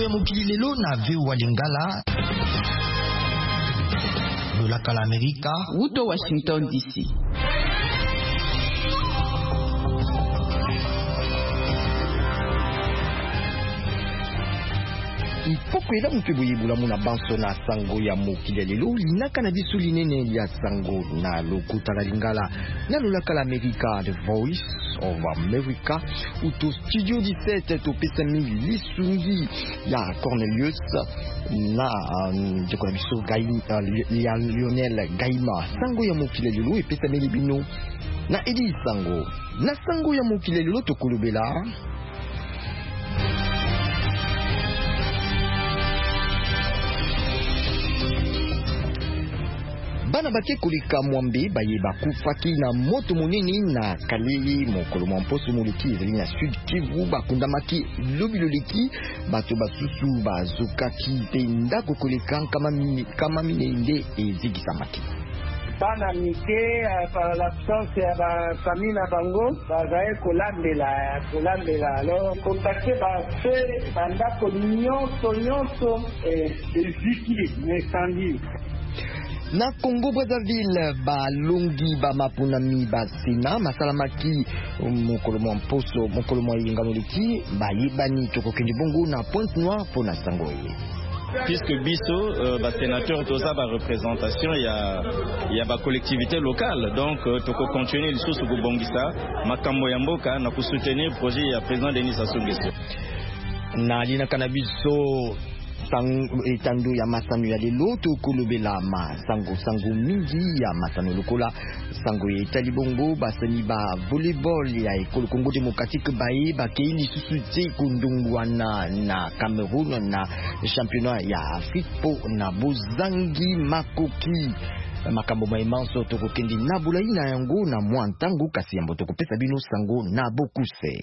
ya mokili lelo na VOA Lingala. Lolaka la Amerika. Uto Washington DC. Ipokwela mutubuyibula muna banso na sango ya mokili lelo linaka na biso linene ya sango na lokuta la Lingala na lolaka la Amerika, The Voice of America, uto Studio 17 topesa mi lisungi ya Cornelius na jekona biso ya Lionel Gaima. Sango ya mokili lelo epesa mi libino na Edi Sango. Na sango ya mokili lelo tokolobela bana bake koleka mwambe baye bakufaki na moto monene na Kalei mokolo mwa mposo moleki ezali na Sud Kivu bakundamaki lobi loleki bato basusu bazokaki mpe ndako koleka kama minende ezigisamaki bana mike par l'absence ya bafamille na bango bazaye kolambela alors contacte bafe bandako nyonso eziki incendie. Na Congo Brazzaville balongi bamapunami basena masalamaki mokolo mwa mposo mokolo mwa yengamoleki bayebani tokokende bongo na Pointe Noire pona sango ye. Puisque biso sénateur toza ba représentation ya ba collectivité locale, donc toko continuer lisusu kubongisa makambo ya mboka na kusoutenir projet ya président Denis Sassou Nguesso. Na lina kanabiso etando ya masano ya lelo tokolobela sango mingi ya masano lokola sango ya etali bongo basani ba volleyball ya ekolo Congo Démocratique baye bakei lisusu te kundungwana na Cameroun na championnat ya Afrique po na bozangi makoki makambo maimanso tokokendi na bulai na yango na mwa ntango kasi yambo tokopesa bino sango na bokuse.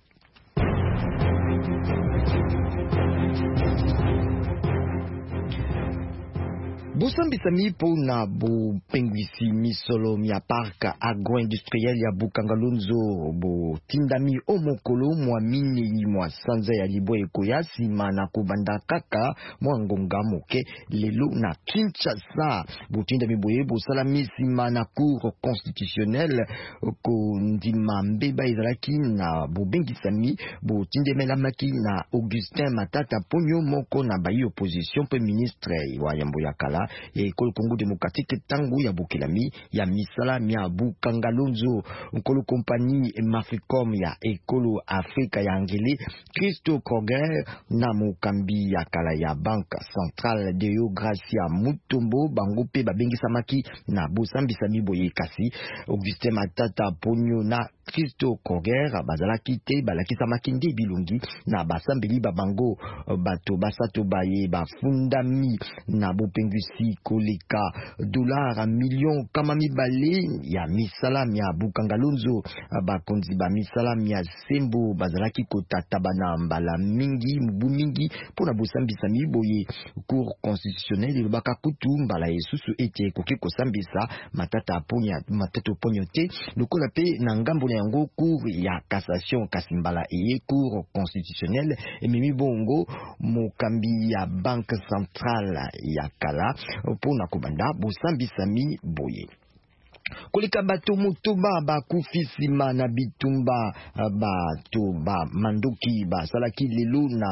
Busambisa mipo na bupengwisi misolo mia parka agro-industriel ya Bukangalonzo bo tindami omokolo mwa mini mwa sanza ya libwe ekoya sima na kubanda kaka mwa ngonga moke lelo na Kinshasa. Butindami boye bosalami sima na cour constitutionnelle ko ndima mbeba ezalaki na bubengisami butindemelamaki na Augustin Matata Ponyo moko na bayi opposition pe ministre wa yambo ya kala ekolo Congo Démocratique tangu ya bukelami ya misala mia Bukangalonzo nkolo kompani Maficom ya ekolo Afrika ya Angele Christo Kroger na mukambi ya kala ya Banque Centrale Deo Gracia Mutombo bango pe babengisamaki na bosambisa miboye kasi Augustin Matata Ponyo na Christo Kroger bazalaki te balakisamaki nde bilungi na basambeli babango bato basato baye bafundami na bopengwisi koleka $1 million kama mibale ya misala mia Bukangalonzo bakonzi ba misala mia sembo bazalaki kotata bana mbala mingi mbu mingi pona bosambisa miboye cour constitutionnelle lobaka kutu mbala esusu ete koki kosambisa matata ponyo te lokola pe na ngambo na yango cour ya cassation kasimbala eye cour constitutionnelle ememi bongo mokambi ya Banque Centrale ya kala pona kubanda bosambisami boye. Kolika bato motoba bakufisima na bitumba bato ba mandoki basalaki lelo na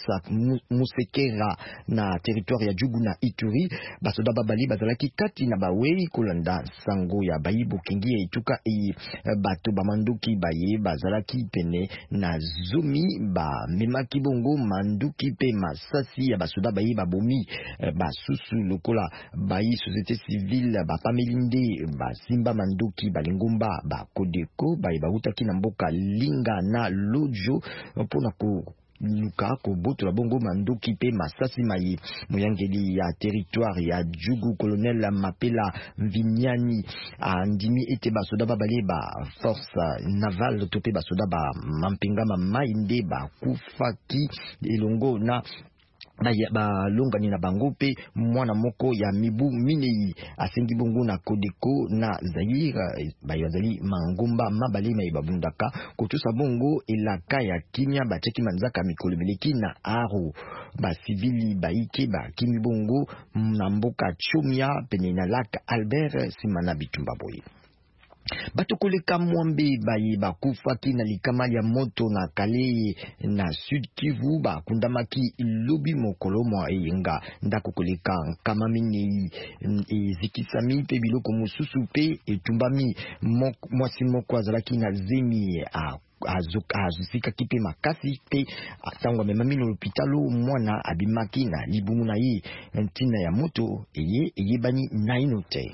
Musekera na territoire ya Jugu na Ituri basoda babali bazalaki kati na bawei kolanda sango ya bayi bokengi ya ituka bato ba mandoki baye bazalaki pene na zomi ba memaki bongo mandoki pe masasi ya basoda baye babomi basusu lokola bayi société civile bapamelinde Simba mandoki balingumba ba Kodeko bautaki na mboka linga na lojo pona ko luka ko boto la bongo mandoki pe masasi mayi moyangeli ya territoire ya Jugu colonel Mapela Vinyani andimi ete basoda babale ba force navale topé basoda ba mampinga mainde ba kufaki elongo na balongani na bango pe mwana moko ya mibu minei asengi bongo na Kodeko na Zaire bazali mangomba mabale mai babundaka kotusa bongo elaka ya kimia bateki manzaka mikolo meleki na aro civili baike kimi bongo na mboka Chomia pene na laka Albert simana bitumba boye. Bato koleka mwambe baye bakufaki na likama ya moto na Kale na Sud Kivu bakundamaki lobi mokolo mwa eyenga ndako koleka kama minei ezikisami pe biloko mosusu pe etumbami mwasi moko azalaki na zemi azufika kipe makasi pe atangwa memami na lopitalo mwana abimaki na libumu na ye ntina ya moto eyebani naino te.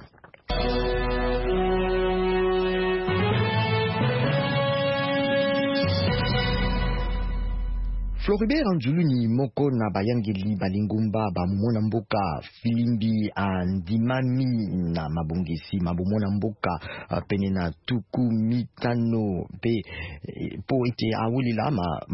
Floribert Anzuluni moko na bayangeli balingumba bamona mboka filimbi andimami na mabongesi mabomona mboka pene na tuku mitano pe po ete awulila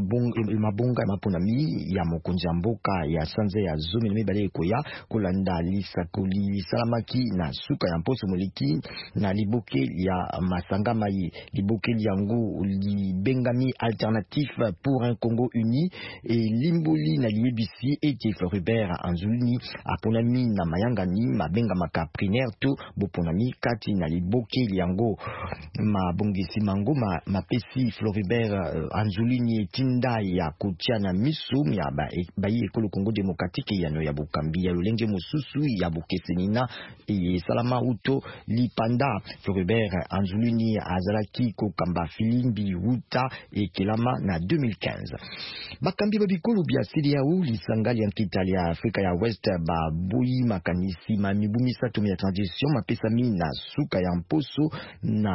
mabonga maponami ya mokonzi ya mboka ya sanze ya zomi na mibale ekoya kolanda lisakoli salamaki na suka ya mposo moleki na liboke ya masangama liboke yango libengami alternatif pour un Congo uni et limboli na liebisi ete Floribert Anzuluni aponami na mayangani mabenga makaprinaire to boponami kati na liboke yango mabongesi mango mapesi Floribert Anzuluni tinda ya kotia na miso ya bayi ekolo Congo démocratique yano ya bukambi ya lolenge mosusu ya bukesenina e salama uto lipanda Floribert Anzuluni azalaki kokamba filimbi uta e kelama na 2015. Bakambi babikolo bia CEDEAO lisangali ya nkitali ya Afrika ya West babui makanisi mamibumi sato ya transition mapesami na suka ya mposo na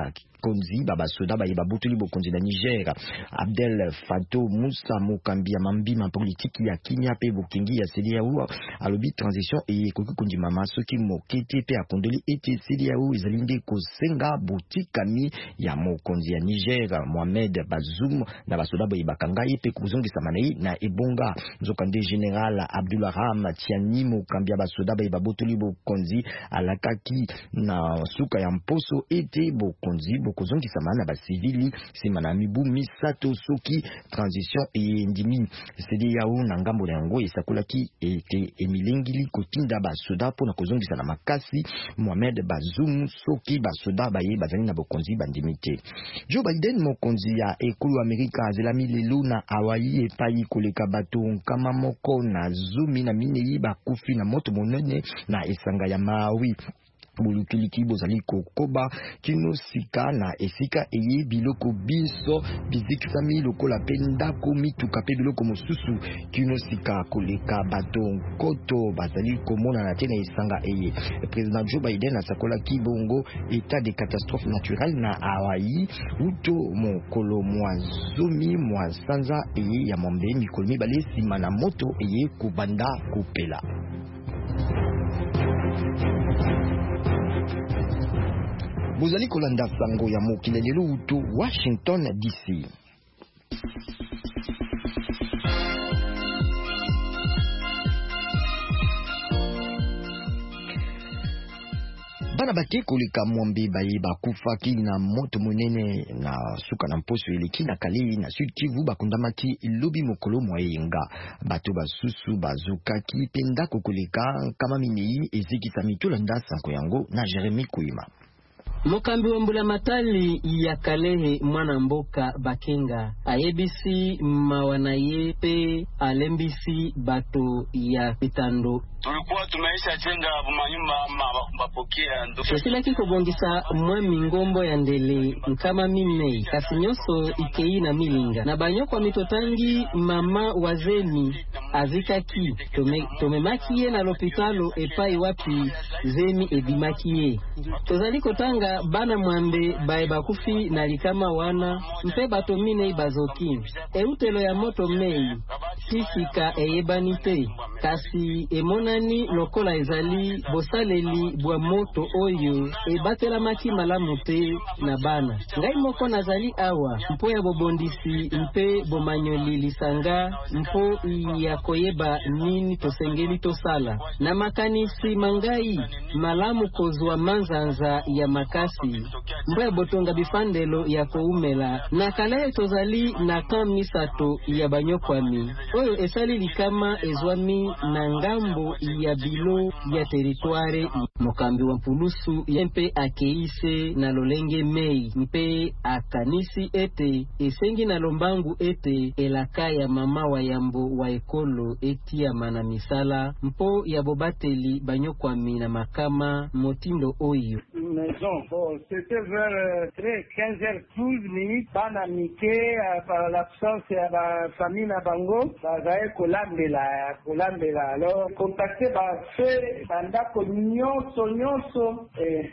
konzi babasoda babutuli bokonzi na Niger. Abdel Fatou Moussa mokambi ya mambima politiki ya Kenya pe bokingi ya CEDEAO alobi transition e koki konji mama soki mokete pe akondoli ete CEDEAO ezalinde kosenga botikami ya mokonzi ya Niger Mohamed Bazoum na basoda bakanga pe kuzongisa manei na ebonga nzokande general Abdulraham Tiani mokambi ya basoda babutuli bokonzi alakaki na suka ya mposo ete bokonzi kozongisa mana ba civili simana mibu misato soki transition e ndimi CEDEAO na ngambo na yango esakolaki ete emilengili kotinda ba soda pona kozongisa na makasi Mohamed Bazoum soki ba soda baye bazali na bokonzi bandimite. Joe Biden mokonzi ya ekolo Amerika azelami lelo na Hawaii epai koleka bato kama moko na zumi na minei bakufi na moto monene na esanga ya Maui. Bulukiliki bozali kokoba kino sika na esika eye biloko biso bizikisami lokola pendako mituka pe biloko mosusu kino sika koleka bato koto bazali komona na tena esanga eye. President Joe Biden asakola kibongo état de catastrophe naturelle na Hawaii uto mokolo mwazomi mwasanza eye ya mombe mikolo mibale sima na moto eye kubanda kupela. Bozali kolanda sango ya mokili lelo uto Washington DC. Bana bake koleka mwambe baye bakufaki na moto monene na suka na mposo eleki na Kale na Sud Kivu bakundamaki lobi mokolo mwayenga bato basusu bazukaki penda kokoleka kama minei ezikisa mitolanda sango yango na Jeremy Kuima. Mokambi wa mbula matali ya Kalehe mwana mboka bakenga ayebisi mawanaye pe alembisi bato ya pitando. Tulikuwa tumeisha jenga manyumba mapokea ndo. Sila kiko bongisa mwami ngombo ya ndele kama mimei kasinyoso ikei na milinga. Na banyokwa mitotangi mama wazemi azikaki tomemakie na lopitalo epai wapi zemi edimakie. Tozali kotanga bana mwambe bae bakufi na likama wana mpe batomine ibazoki. Eutelo ya moto mei sisika eyebani te kasi emonani lokola ezali bosaleli bwa moto oyo ebatelamaki malamu te na bana. Ngai moko nazali awa mpo ya bobondisi mpe bomanyoli lisanga mpo ya koyeba nini tosengeli tosala. Na makanisi mangai malamu kozwa manzanza ya makasi mpo ya botonga bifandelo ya koumela. Na kala tozali na kan misato ya banyokwami oyo esali likama ezwami na ngambo ya bilo ya teritware. Mokambi wa Mpulusu mpe akeise na lolenge mei mpe akanisi ete esengi na lombangu ete elaka ya mama wa yambo wa ekolo etia mana misala mpo ya bobateli banyokwami na makama motindo oyo. Maison, bon, c'était vers 15h12 minutes, bana mike par l'absence ya ba famille na bango bazaye kolambela alors contacté ba fait bandako nyonso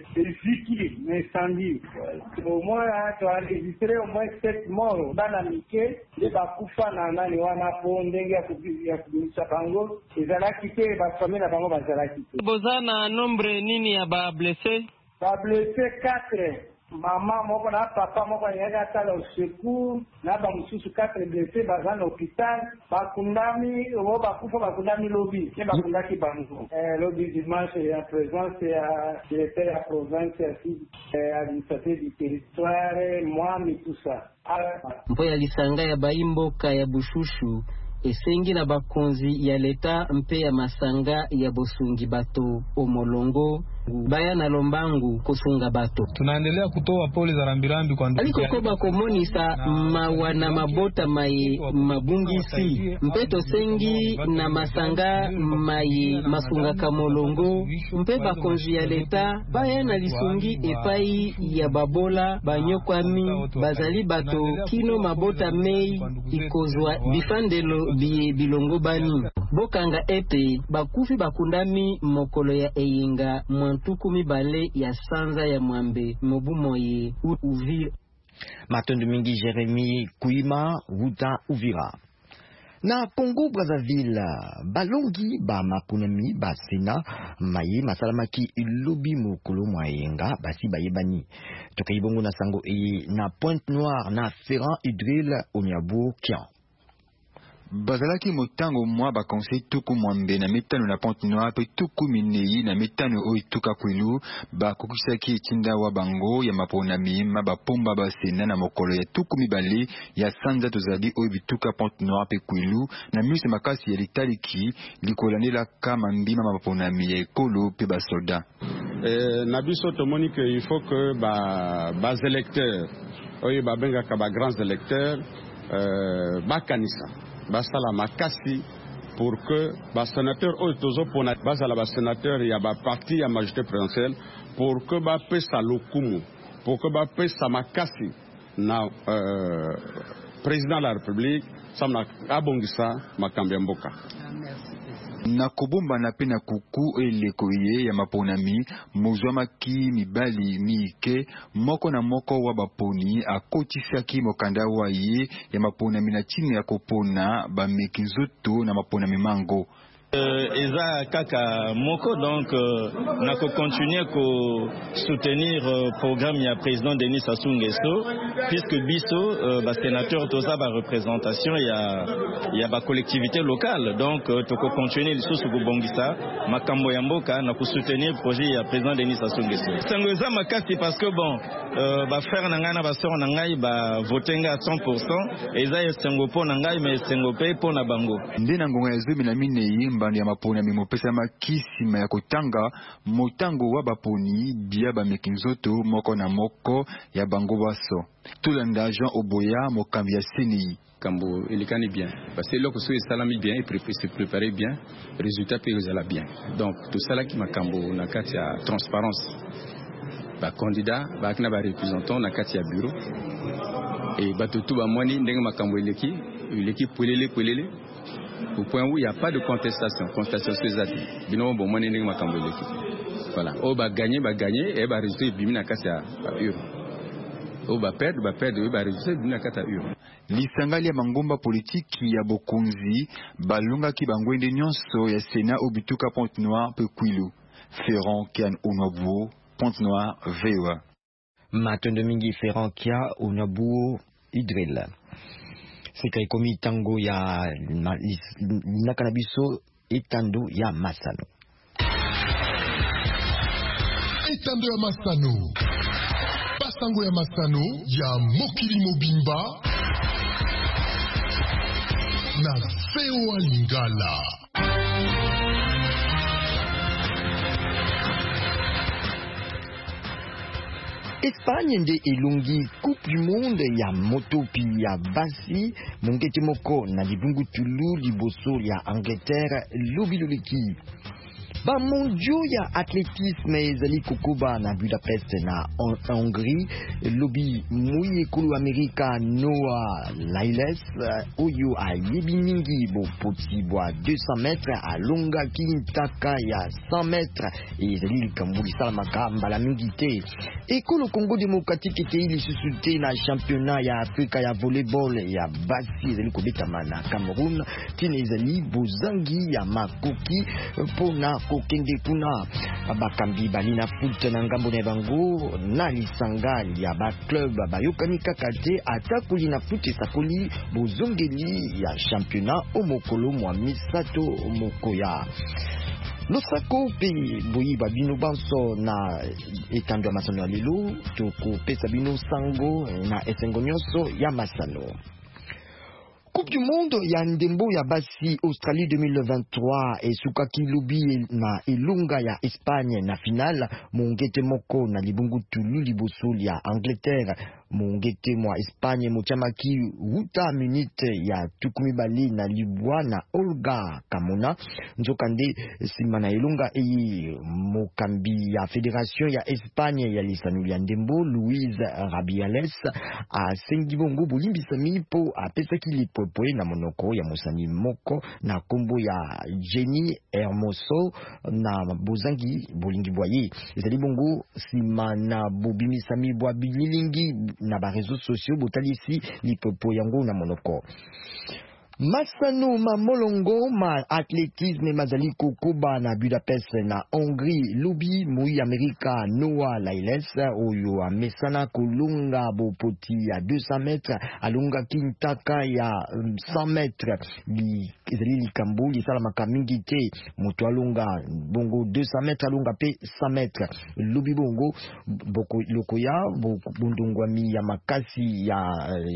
eziki incendie au moins to enregistré au moins 7 morts bana mike de bakufa na nani wana po ndenge ya kubisa bango ezalaki te ba famille na bango bazalaki te. Bozana nombre nini ya ba blessé? Ba blessé 4. Mama moko na papa moko yaka tala secours na ba mususu 4 blessés baza na hôpital bakundami o bakufa bakundami lobi ke bakundaki bango lobi dimanche ya présence ya directeur ya province ya administrateur du territoire moi tout ça mpo ya lisanga ya baimboka ya Bushushu esengi na bakonzi ya leta mpe ya masanga ya bosungi bato omolongo baya na lombangu kusunga bato. Tunaendelea kutoa pole za rambirambi kwa ndugu aliko koba komonisa mawana mabota mai mabungisi mpeto sengi na masanga mai masunga kamolongo mpe bakonzi ya leta baya na lisungi epai ya babola banyokwami bazali bato kino mabota mei ikozwa bifandelo bilongo bani bokanga ete bakufi bakundami mokolo ya eyinga mwantuku mibale ya sanza ya mwambe mobumoye Uvira. Matondo mingi Jeremy Kuima Wuta Uvira. Na Congo Brazzaville balongi ba mapunami ba sena maye masalamaki ilobi mokolo mwayenga basi bayebani tokayibongo na sango na Pointe Noire na Ferrand Hydril Onyabo Kian. Bazalaki motango mwa ba conseil tuku mwambe na mitano na Pointe Noire pe tuku minei na mitano oyo tuka kwelu ba kokisaki etinda wa bango ya maponami ba pomba ba sena na mokolo ya tuku mibale ya sanza tozali oyo bituka Pointe Noire pe kwelu na mise makasi ya litaliki likolandela kama mbima maponami ya ekolo pe ba soldat. Na biso tomoni que il faut que ba électeurs oyo ba bengaka ba grands électeurs ba kanisa basala makasi pour que ba sénateur oyo tozopona bazala ba sénateur ya ba parti ya majorité présidentielle pour que ba pesa lokumu pour que ba pesa makasi na président de la République samna abongisa makambo ya mboka. Na kobomba na pena kuku elekoye ya maponami mozwamaki mibali mike moko na moko wa baponi akotisaki mokanda wa ye ya maponami na chini ya kopona bameki nzoto na maponami mango. Eza kaka moko donc nako continuer ko soutenir programme ya président Denis Sassou Nguesso puisque biso ba sénateur toza ba représentation ya ba collectivité locale donc toko continuer lisusu ko bongisa makambo ya mboka na ko soutenir projet ya président Denis Sassou Nguesso. Sango eza makasi parce que bon ba frère na ngai na ba sœur na ngai ba votenga à 100% eza esengo po na ngai mais esengo pe po na bango. Ndena ngonga ya 2004 mbandi ya maponi mimopesa makisima ya kotanga motango wa baponi bia bameki nzoto moko na moko ya bango baso. Tulanda Jean Oboya mokambi ya CNI. Kambo ilikani bien parce que loko so salami bien et se préparer bien résultat pe ezala bien. Donc tout ça là qui makambo na kati ya transparence. Ba candidat ba kina ba représentant na kati ya bureau et batutu ba mwani ndenge makambo ileki polele au point où il n'y a pas de contestation c'est ça. Bino bon mwani ndenge makambo ileki. Voilà, o ba gagner et ba résultat bimi na kati ya bureau. O ba perdre ba résultat bimi na kati ya bureau. Lisanga ya mangomba politiki ya bokonzi balongaki bangwende nyonso ya Sena obituka Pointe-Noire pe Kwilu. Ferrand Kian Onabuo, Pointe-Noire, VOA. Matondo mingi Ferrand Kia Onabuo Idril. Sika ikomi tango ya nakanabiso etando ya Masano. Etando ya Masano. Basango ya Masano ya Mokili Mobimba na VOA Lingala. Espagne nde elongi Coupe du Monde ya moto pi ya basi mongete moko na libungu tulu liboso ya Angleterre lobiloleki. Ba mondio ya athlétisme ezali kokoba na Budapest na Hongrie lobi muy ekolo Amerika Noah Lyles oyo ayebi mingi bo poti bwa 200 mètres alonga kintaka ya 100 mètres ezali likambo lisalamaka mbala mingi te. Ekolo Congo démocratique ekei lisusu te na championnat ya Afrika ya volleyball ya basi ezali kobetama na Cameroun tina ezali bozangi ya makoki pona kokende kuna bakambi balina foot na ngambo na bango na lisanga ya ba club bayokani kaka te atakoli na foot esakoli bozongeli ya championnat omokolo mwa misato mokoya. Losako pe boyi babino banso na etando ya Masano ya lelo toko pesa bino sango na esengo nyonso ya Masano. Coupe du Monde ya ndembo ya basi Australie 2023 esukaki lobi na elunga ya Espagne na finale mongete moko na libungu tulu liboso ya Angleterre mongete mwa Espagne mochamaki wuta minute ya tukumi bali na libwa na Olga Kamona nzokande sima na elunga eyi mokambi ya Fédération ya Espagne ya lisanu ya ndembo Luis Rubiales asengi bongo bolimbisami po apesaki lipopoe na monoko ya mosani moko na kombo ya Jenny Hermoso na bozangi bolingi boye ezali bongo sima na bobimisami bwa bililingi na ba réseaux sociaux botalisi lipopo yango na monoko. Masano mamolongo ma athlétisme mazali kokoba na Budapest na Hongrie lobi muy Amerika Noah Lyles oyo amesana kolunga bopoti ya 200 mètres alunga kintaka ya 100 mètres ezali likambo lisala makamingi te moto alunga bongo 200 mètres alunga pe 100 mètres lobi bongo boko lokoya bundungwami ya makasi ya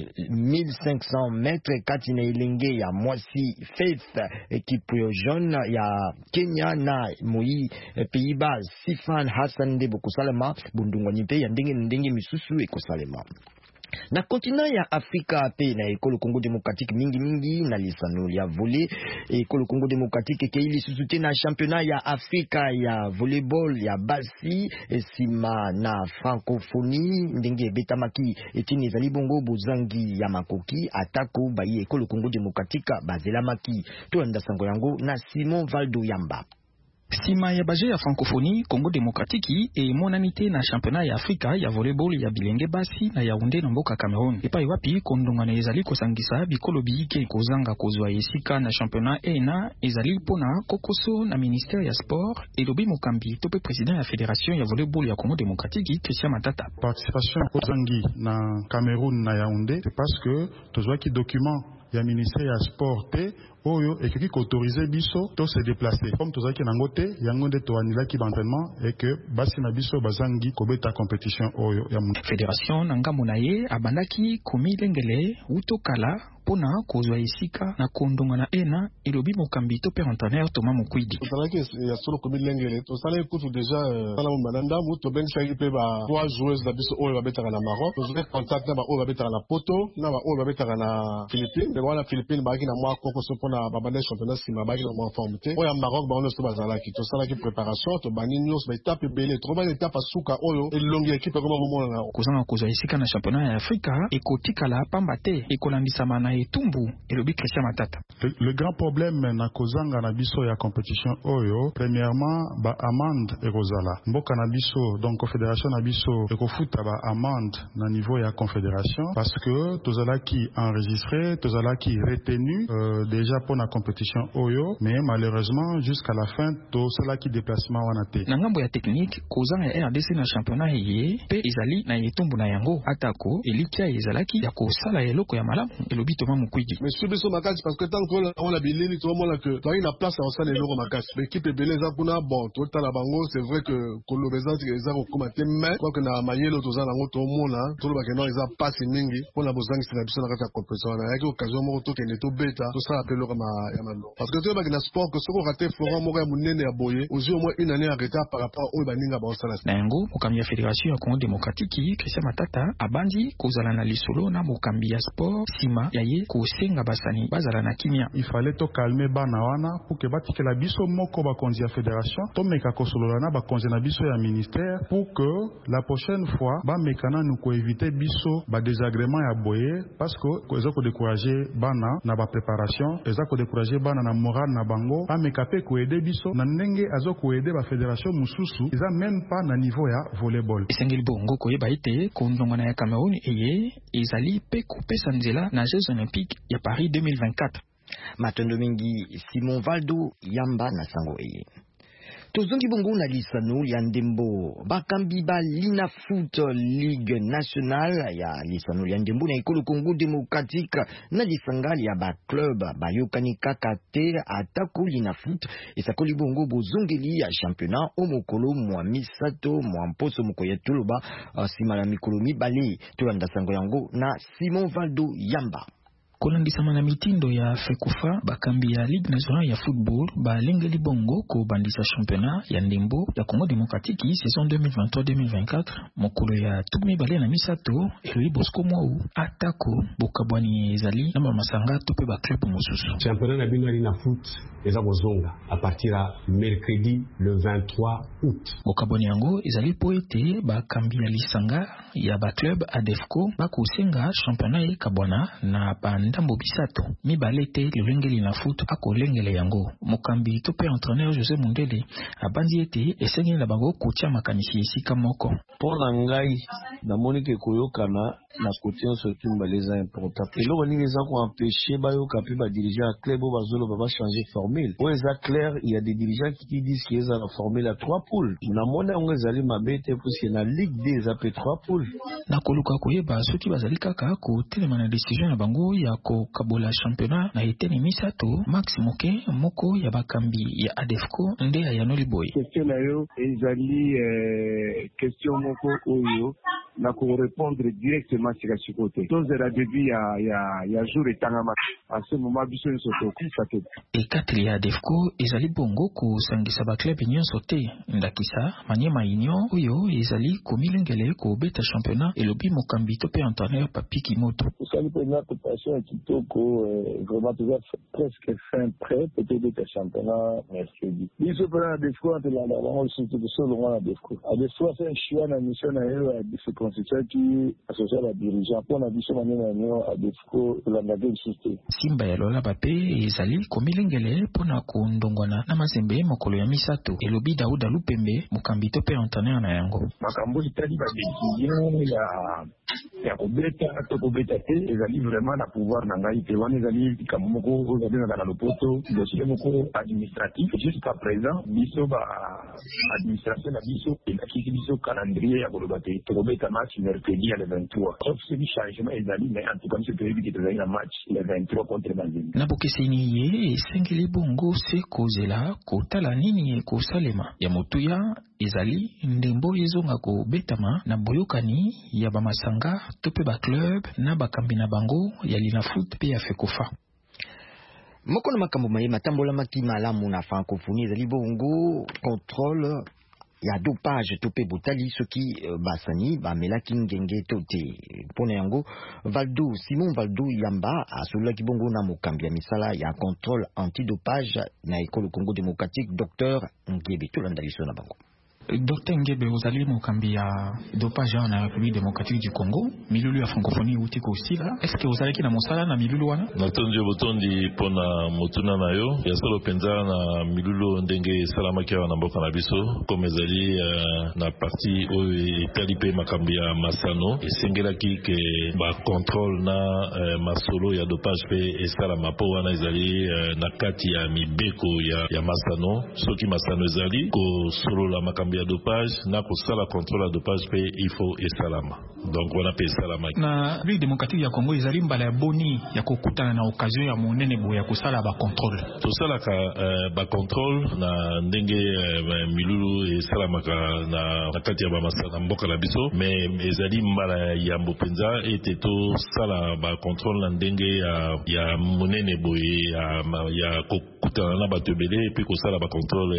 1500 mètres kati na elenge ya mwasi Faith équipe jeune ya Kenya na moi Pays-Bas Sifan Hassan de bokosalema bundungwani pe ya ndenge misusu ekosalema. Na continent ya Afrika pe na ekolo Congo démocratique mingi na lisano ya volley ekolo Congo démocratique ke ili susute na championnat ya Afrika ya volleyball ya basi sima na francophonie ndenge betamaki etini ezali bongo bozangi ya makoki atako bayi ekolo Congo démocratique bazelamaki to anda sango yango na Simon Valdo Yamba. Sima ya baje ya francophonie Congo démocratique et monanité na championnat ya Afrika ya volleyball ya bilenge basi na Yaoundé na mboka Cameroun. Epa iwapi kondongana ezali kosangisa bikolo biyike kozanga kozwa esika na championnat ENA ezali pona kokoso na ministère ya sport et lobi mokambi tope président ya fédération ya volleyball ya Congo démocratique Christian Matata. Participation kozangi na Cameroun na Yaoundé c'est parce que tozwa ki document ya ministère ya sport te oyo ekiki autoriser biso to se déplacer comme tozaki nango te yango nde toanilaki l'entraînement et que basi na biso bazangi kobeta compétition oyo ya fédération na ngambo na ye abandaki komilengele utokala pona kozwa esika na kondonga na ENA elobi mokambi to père entraîneur Thomas Mokwidi. Tozalaki ya solo komilengele tozalaki kutu déjà na mananda muto bengisaki pe ba trois joueuses na biso oyo babetaka na Maroc tozalaki contact na ba oyo babetaka na Poto na ba oyo babetaka na Philippines mais wana Philippines baki na mwa kokoso pona babande championnat sima baki na mwa forme te oyo Maroc ba ono so bazalaki tosalaki préparation to bani nyos ba étape belé trop ba étape suka oyo elongi équipe comme bomona na kozanga kozwa esika na championnat ya Afrika ekotikala pamba te ekolandisa mana Etumbu elobi Christian Matata. Le grand problème na kozanga na biso ya compétition oyo, premièrement ba amende ekozala. Mboka na biso donc confédération na biso ekofuta ba amende na niveau ya confédération parce que tozalaki enregistré, tozalaki retenu déjà pour la compétition oyo, mais malheureusement jusqu'à la fin tozalaki déplacement wana te. Na ngambo ya technique kozanga ya RDC na championnat ye pe ezali na Etumbu na yango atako elikia ezalaki ya kosala eloko ya malamu elobi Thomas Mukwigi. Mais sur biso makasi parce que tant que on a bilili tout le monde là que dans une place à osala eloko makasi. L'équipe beleza kuna bon tout le bango c'est vrai que kolobeza eza ko komate mais quoi que na mayelo tozala ngo to mona tout le bakeno eza passe mingi pour la bozangi c'est na biso na kata compétition na yaki occasion moko to kende to beta tout ça appelle comme ya malo. Parce que tu bakina sport que soko raté Florent moko ya munene ya boye ozi au moins une année en retard par rapport au baninga ba osala. Na yango mokambi ya fédération ya Congo démocratique Christian Matata abandi kozala na lisolo na mokambi ya sport sima ya ye kosenga basani bazala na kimia. Il fallait to calmer bana wana pour que batike la biso moko bakonzi ya fédération to meka kosolola na bakonzi na biso ya ministère pour que la prochaine fois ba mekana nous ko éviter biso ba désagrément ya boye parce que eza ko décourager bana na ba préparation eza ko décourager bana na moral na bango ba meka pe ko aider biso na ndenge azo ko aider ba fédération mususu eza même pas na niveau ya volleyball. Esengeli bongo ko yeba ite kondongana ya Cameroun eye ezali pe kopesa nzela na Jeux Olympiques ya Paris 2024. Matondo mingi Simon Valdo yamba na sango eye. Tozongi bongo na lisano ya ndembo bakambi ba Lina Foot Ligue Nationale ya lisano ya ndembo na ekolo Congo Démocratique na lisangali ya ba club bayokani kaka te atako Lina Foot esakoli bongo bozongeli ya championnat omokolo mwa misato mwa mposo moko ya toloba sima la mikolo mibale tolanda sango yango na Simon Valdo yamba. Kolandisama na mitindo ya FECOFA bakambi ya Ligue Nationale ya Football balengeli bongo ko bandisa championnat ya ndembo ya Congo Démocratique saison 2023-2024 mokolo ya tukumi bale na misato Eloy Bosco Mwau atako bokabwani ezali na masanga tope ba club mosusu. Championnat na bino na foot eza bozonga à partir à mercredi le 23 août. Bokabwani yango ezali poete bakambi ya lisanga ya ba club ADEFCO bakosenga championnat ya kabwana na ndambo bisato mibalete lolengeli na foot akolengele yango mokambi to pe entraîneur José Mundele abandi ete esengeli na bango kotia makanisi esika moko pour ngai na monike koyokana na côté surtout baleza important eloko nini eza ko empêcher bayoka pe ba dirigeant club o bazolo ba changer formule o eza clair il y a des dirigeants qui disent qu'ils ont la formule à 3 poules na mona ngo ezali mabete puisque na Ligue 2 eza pe 3 poules na koluka koyeba soki bazali kaka ko telema na décision na bango ya ko kabola championnat na eteni misato Max Moke moko ya bakambi ya ADEFCO nde ya noli boy question na yo ezali question moko oyo na ko répondre directement sur ce côté donc la début ya jour etangama à ce moment biso nsoto kufato et 4 ya ADEFCO ezali bongo ko sangisa ba club nyonso te ndakisa Maniema Union oyo ezali ko milengele ko beta championnat elobi mokambi to pe entraîneur Papiki Moto usali première cotation kitoko vraiment presque fin prêt peut-être le championnat mercredi biso para ADEFCO entre la bango surtout de solo on ADEFCO c'est un choix na mission na yo à se constituer qui associé à la dirigeant pour la mission Maniema Union ADEFCO la ngade système Simba ya Lola Bape ezali ko milengele pona ko ndongwana na mazembe mokolo ya misato elobi Daouda Lupembe mokambi to pe entraîneur na yango makambo itali ba décision ya kobeta to kobeta te ezali vraiment na pouvoir na ngai te wana ezali kamoko ezali na lopoto dossier moko administratif jusqu'à présent biso ba administration na biso elakisi biso calendrier ya koloba te to kobeta match mercredi le 23 sauf ce qui changement ezali mais en tout cas c'est prévu que ezali na match le 23 contre Mazembe na bokeseni ye esengeli bongo se kozela kotala nini kosalema ya motuya ezali ndembo ezonga ko betama na boyokani ya bamasanga tope ba club na bakambi na bango ya Lina Foot pe ya FECOFA. Moko na makambo maye matambola makima malamu na francophonie ezali bongo contrôle ya dopage tope botali soki basani bamelaki ngenge tote pona yango Simon Valdo yamba asolaki bongo na mokambi ya misala ya contrôle antidopage na ekolo Congo Démocratique Dr Ngebe tolanda liso na bango. Dr Ngebe ozali mokambi ya dopage na République démocratique du Congo, milulu ya francophonie uti ko sila. Est-ce que ozalaki na mosala na milulu wana? Natondi botondi pona motuna na yo. Ya solo penza na milulu ndenge salamaki na mboka na biso comme ezali na parti o etalipe makambi ya Masano esengelaki ke ba contrôle na masolo ya dopage pe esala mapo wana ezali na kati ya mibeko ya Masano. Soki Masano ezali ko solo la makambi ya dopage na kosala contrôle ya dopage pe il faut esalama. Donc wana pe esalama. Na République démocratique ya Congo ezali mbala ya boni ya kokutana na occasion ya monene boye ya kosala ba contrôle. Tosalaka ba contrôle na ndenge milulu esalamaka na kati ya ba masana mboka na biso, mais ezali mbala ya mbopenza ete to sala ba contrôle na ndenge ya monene boye ya kokutana na bato ebele pe kosala ba contrôle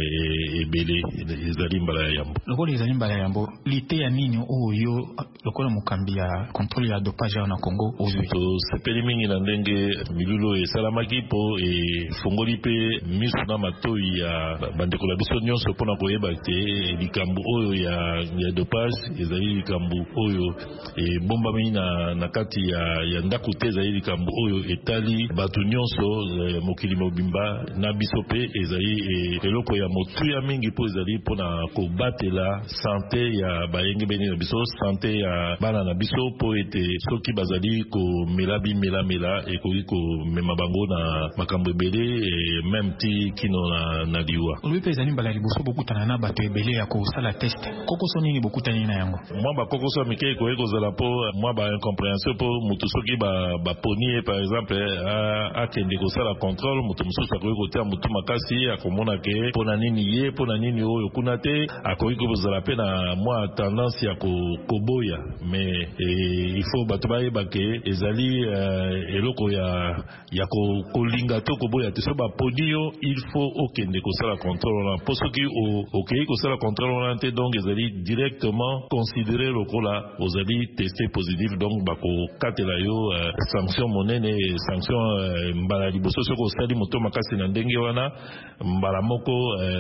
ebele ezali mbala ya yambo. Lokola ezali mbala ya yambo lite ya nini oyo lokola mokambi ya contrôle ya dopage na Congo oyo to sepeli mingi na ndenge milulu esalamaki po efungoli pe misu na matoi ya bandeko na biso nyonso mpona koyeba te likambo oyo ya dopage ezali likambo oyo ebombami na kati ya ndako te, ezali likambo oyo etali bato nyonso mokili mobimba na biso pe ezali eloko ya motuya mingi po ezali mpona kobatela sante ya bayenge beni na biso, sante ya bana na biso po ete soki bazali komela bimelamela ekoki komema bango na makambo ebele meme ti kino na liwa. Olobi pe ezali mbala liboso bokutana na bato ebele ya kosala test. Kokoso nini bokutani na yango? Mwa bakokoso mike ekoki kozala po mwa ba incompréhension po mutu soki baponi par exemple akende kosala contrôle mutu mosusu akoki kotia mutu makasi akomona ke mpona nini ye mpona nini oyo kuna te akoki kozala pe na mwa tendance ya koboya, mais il faut bato bayeba ke ezali eloko ya kolinga to koboya te. So baponi yo il faut okende kosala contrôle wana po soki okei kosala contrôle wana te donc ezali directement considéré lokola ozali testé positif, donc bakokatela yo sanction monene, sanction mbala liboso soki osali moto makasi na ndenge wana mbala moko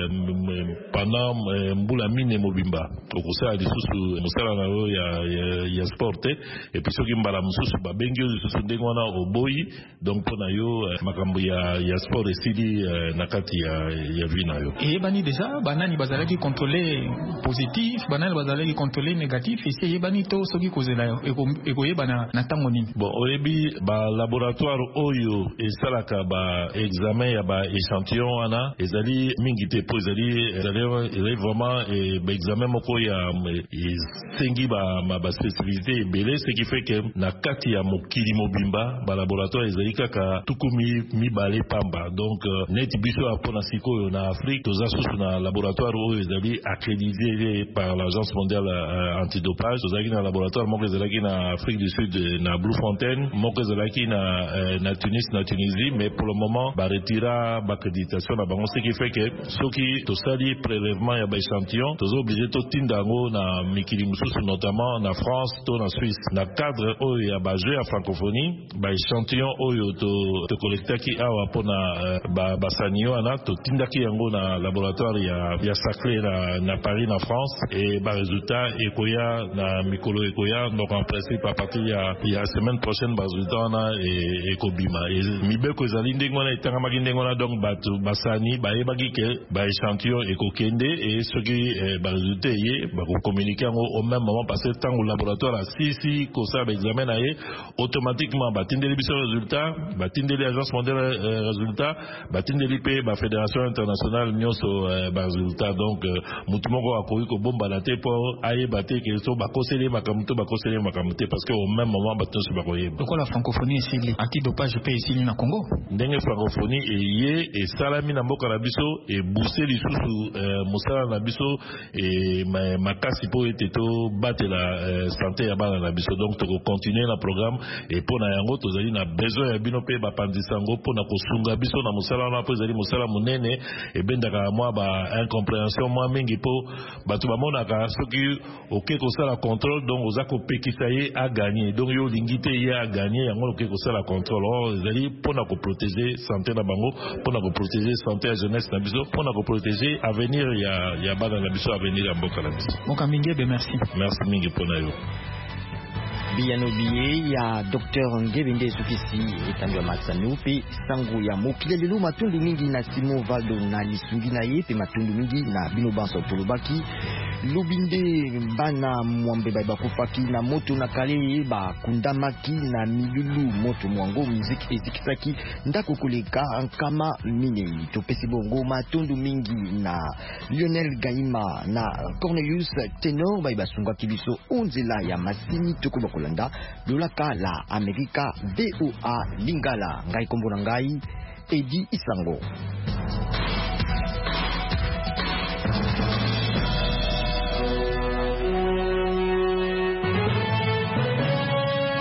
pendant mbula mine mobimba okosala lisusu mosala na yo ya sport te, et puis soki mbala mosusu babengi yo lisusu ndenge wana oboyi, donc mpona yo makambo ya sport esili na kati ya vie na yo. Eyebani deja banani bazalaki contrôler positif, banani bazalaki contrôler négatif, esi eyebani to soki kozela ekoyebana na ntango nini? Bon, oyebi ba laboratoire oyo esalaka ba examen ya ba échantillon wana ezali mingi te po ezali vraiment ba examen moko ya sengi ba spécificité ebele, ce qui fait que na kati ya mokili mobimba ba laboratoire ezali kaka tukumi mibale pamba. Donc neti biso apona sikoyo na Afrique toza susu na laboratoire oyo ezali accrédité par l'agence mondiale antidopage. Tozalaki na laboratoire moko ezalaki na Afrique du Sud na Bloemfontein, moko ezalaki na Tunis na Tunisie, mais pour le moment ba retira ba accréditation na bango, ce qui fait que soki tosali prélèvement ya ba échantillon toza obligé to tinda ngo na mikili mususu, notamment na France to na Suisse. Na cadre oyo ya ba jeu ya francophonie ba échantillon oyo to collectaki awa pona ba sani wana to tindaki yango na laboratoire ya Saclay na Paris na France, et ba résultat ekoya na mikolo ekoya, donc en principe à partir ya semaine prochaine ba résultat wana ekobima. Mibeko ezali ndenge wana etangamaki ndenge wana, donc bato basani bayebaki ke ba échantillon ekokende, et soki ba résultat ye bakokommunike yango au même moment, parce que ntango laboratoire asisi kosala ba examen na ye automatiquement batindeli biso résultat, batindeli agence mondiale résultat, batindeli pe ba fédération internationale nyonso ba résultat. Donc mutu moko akoki kobombana te po ayeba te ke so bakoseli makambo to bakoseli makambo te, parce que au même moment bato nyonso bakoyeba. Lokola francophonie esili antidopage pe esili na Congo, ndenge francophonie eye esalami na mboka na biso ebuse lisusu mosala na biso makasi po ete to batela santé ya bana na biso. Donc toko continuer na programme, et pona yango tozali na besoin ya bino pe bapandisa yango pona kosunga biso na mosala wana po ezali mosala monene ebendaka mwa ba incompréhension mwa mingi po bato bamonaka soki oke kosala contrôle donc oza kopekisa ye a gagner, donc yo olingi te ye a gagner yango oke kosala contrôle. Or ezali pona koprotéger santé na bango, pona koprotéger santé ya jeunesse na biso, pona koprotéger avenir ya bana na biso avenir ya mboka na biso. Mokambingebe, merci. Merci mingi pona yo. Biyanobiye ya Dr. Ngebende Sukisi etambi wa Masano pe sango ya mokile lelo matundu mingi na Simon Valdo na lisungi na ye pe matundu mingi na bino banso tolobaki lubinde bana mwambe ba kufaki na moto na kale ba kundamaki na milulu moto mwango muziki ezikisaki ndako koleka nkama mine topesi bongo matundu mingi na Lionel Gaima na Cornelius Tenor ba sunga kibiso onzela ya masini tokuba kolanda lolaka la Amerika VOA Lingala ngai kombo na ngai Edi Isango.